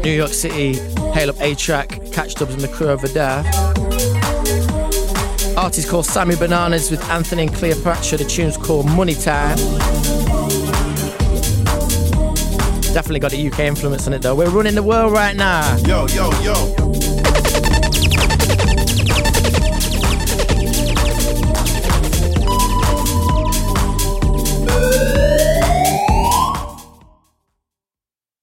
New York City, Hail Up A-Track, Catch Dubs and the crew over there. Artist called Sammy Bananas with Anthony and Cleopatra. The tune's called Money Time. Definitely got a UK influence on it though. We're running the world right now. Yo, yo, yo.